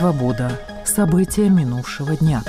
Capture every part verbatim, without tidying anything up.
«Свобода». События минувшего дня.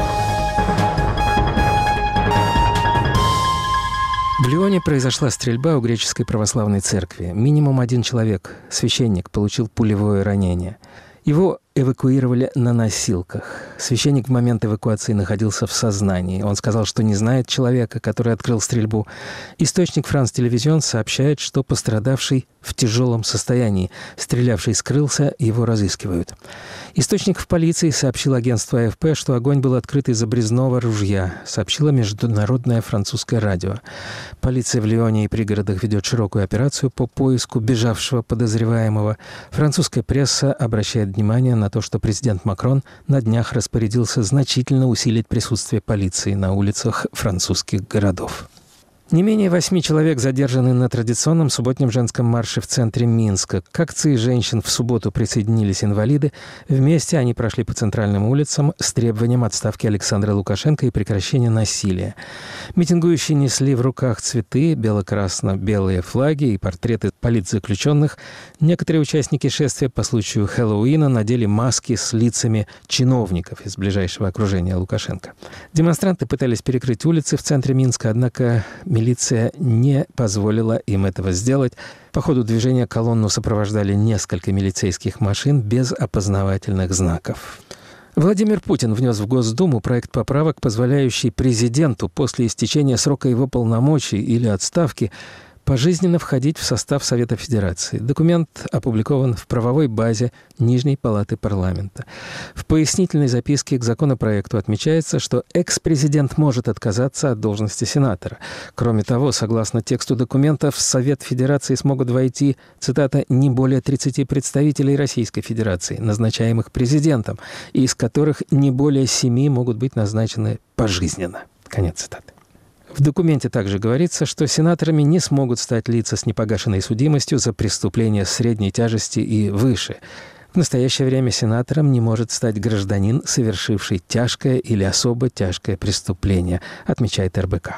В Лионе произошла стрельба у греческой православной церкви. Минимум один человек, священник, получил пулевое ранение. Его эвакуировали на носилках. Священник в момент эвакуации находился в сознании. Он сказал, что не знает человека, который открыл стрельбу. Источник «Франс Телевизион» сообщает, что пострадавший в тяжелом состоянии. Стрелявший скрылся, его разыскивают. Источник в полиции сообщил агентству А Ф П, что огонь был открыт из обрезного ружья, сообщило международное французское радио. Полиция в Лионе и пригородах ведет широкую операцию по поиску бежавшего подозреваемого. Французская пресса обращает внимание на то, что президент Макрон на днях распорядился значительно усилить присутствие полиции на улицах французских городов. Не менее восьми человек задержаны на традиционном субботнем женском марше в центре Минска. К акции женщин в субботу присоединились инвалиды. Вместе они прошли по центральным улицам с требованием отставки Александра Лукашенко и прекращения насилия. Митингующие несли в руках цветы, бело-красно-белые флаги и портреты политзаключенных. Некоторые участники шествия по случаю Хэллоуина надели маски с лицами чиновников из ближайшего окружения Лукашенко. Демонстранты пытались перекрыть улицы в центре Минска, однако милиция не позволила им этого сделать. По ходу движения колонну сопровождали несколько милицейских машин без опознавательных знаков. Владимир Путин внес в Госдуму проект поправок, позволяющий президенту после истечения срока его полномочий или отставки пожизненно входить в состав Совета Федерации. Документ опубликован в правовой базе Нижней палаты парламента. В пояснительной записке к законопроекту отмечается, что экс-президент может отказаться от должности сенатора. Кроме того, согласно тексту документа, в Совет Федерации смогут войти, цитата, «не более тридцати представителей Российской Федерации, назначаемых президентом, из которых не более семи могут быть назначены пожизненно». Конец цитаты. В документе также говорится, что сенаторами не смогут стать лица с непогашенной судимостью за преступления средней тяжести и выше. В настоящее время сенатором не может стать гражданин, совершивший тяжкое или особо тяжкое преступление, отмечает Эр Бэ Ка.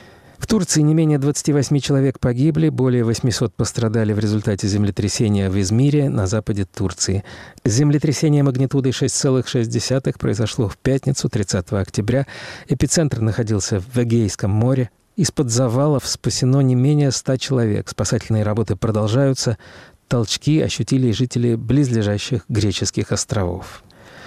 В Турции не менее двадцати восьми человек погибли, более восьмисот пострадали в результате землетрясения в Измире на западе Турции. Землетрясение магнитудой шесть целых шесть десятых произошло в пятницу, тридцатого октября. Эпицентр находился в Эгейском море. Из-под завалов спасено не менее ста человек. Спасательные работы продолжаются. Толчки ощутили и жители близлежащих греческих островов.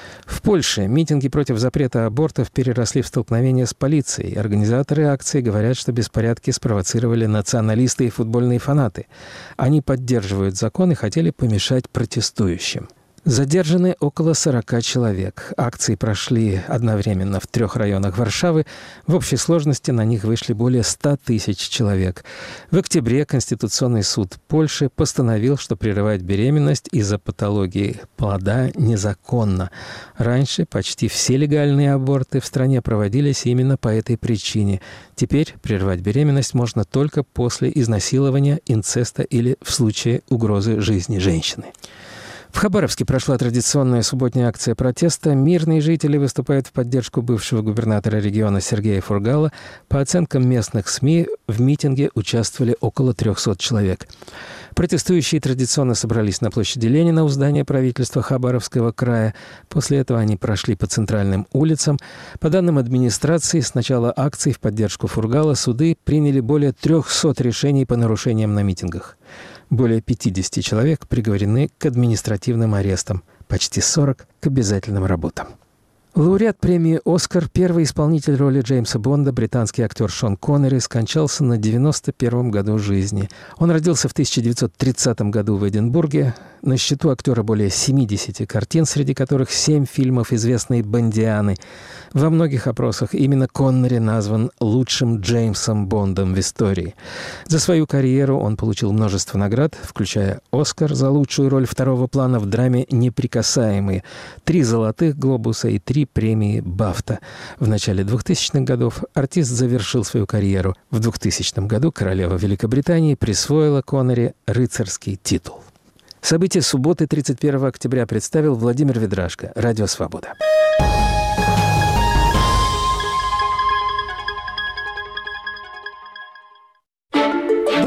В Польше митинги против запрета абортов переросли в столкновения с полицией. Организаторы акции говорят, что беспорядки спровоцировали националисты и футбольные фанаты. Они поддерживают закон и хотели помешать протестующим. Задержаны около сорока человек. Акции прошли одновременно в трех районах Варшавы. В общей сложности на них вышли более ста тысяч человек. В октябре Конституционный суд Польши постановил, что прерывать беременность из-за патологии плода незаконно. Раньше почти все легальные аборты в стране проводились именно по этой причине. Теперь прервать беременность можно только после изнасилования, инцеста или в случае угрозы жизни женщины. В Хабаровске прошла традиционная субботняя акция протеста. Мирные жители выступают в поддержку бывшего губернатора региона Сергея Фургала. По оценкам местных СМИ, в митинге участвовали около трехсот человек. Протестующие традиционно собрались на площади Ленина у здания правительства Хабаровского края. После этого они прошли по центральным улицам. По данным администрации, с начала акции в поддержку Фургала суды приняли более трехсот решений по нарушениям на митингах. Более пятидесяти человек приговорены к административным арестам, почти сорок к обязательным работам. Лауреат премии «Оскар», первый исполнитель роли Джеймса Бонда, британский актер Шон Коннери, скончался на девяносто первом году жизни. Он родился в тысяча девятьсот тридцатом году в Эдинбурге. На счету актера более семидесяти картин, среди которых семь фильмов известной «Бондианы». Во многих опросах именно Коннери назван лучшим Джеймсом Бондом в истории. За свою карьеру он получил множество наград, включая «Оскар» за лучшую роль второго плана в драме «Неприкасаемые», три «Золотых глобуса» и три премии «Бафта». В начале двухтысячных годов артист завершил свою карьеру. В двухтысячном году королева Великобритании присвоила Коннери рыцарский титул. События субботы, тридцать первого октября, представил Владимир Ведрашко. Радио «Свобода».